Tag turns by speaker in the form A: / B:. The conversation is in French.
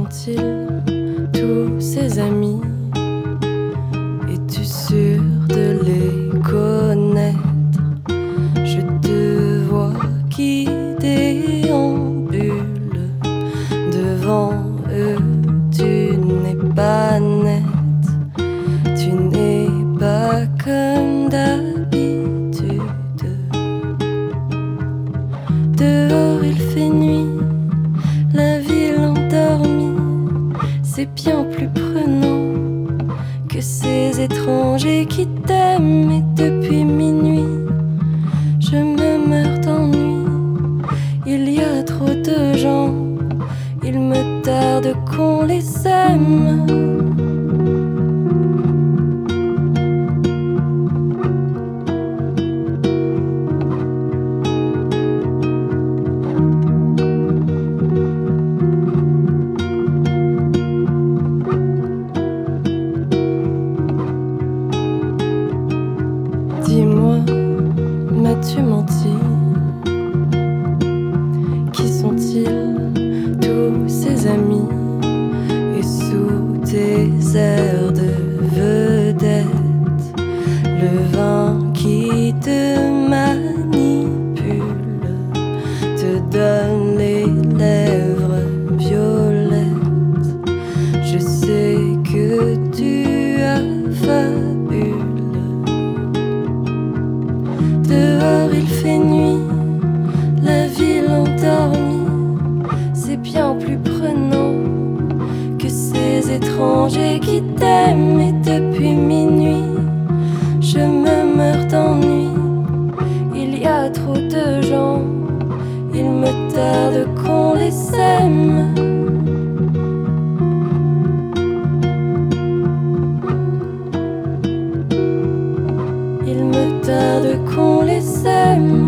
A: sont-ils, tous ces amis? Es-tu sûr de les connaître? Je te vois qui déambule devant eux, tu n'es pas net, tu n'es pas comme d'habitude. Dehors il fait nuit, la ville endormie, c'est bien plus prenant que ces étrangers qui t'aiment. Et depuis minuit, je me meurs d'ennui. Il y a trop de gens, il me tarde qu'on les aime. Dis-moi, m'as-tu menti? Qui sont-ils, tous ces amis? Et sous tes airs de vedette, le vin qui te manipule te donne les lèvres violettes. Je sais que tu affabules. Dehors il fait nuit, la ville endormie, c'est bien plus prenant que ces étrangers qui t'aiment. Et depuis minuit, je me meurs d'ennui. Il y a trop de gens, il me tarde qu'on les aime. Il me tarde qu'on les aime.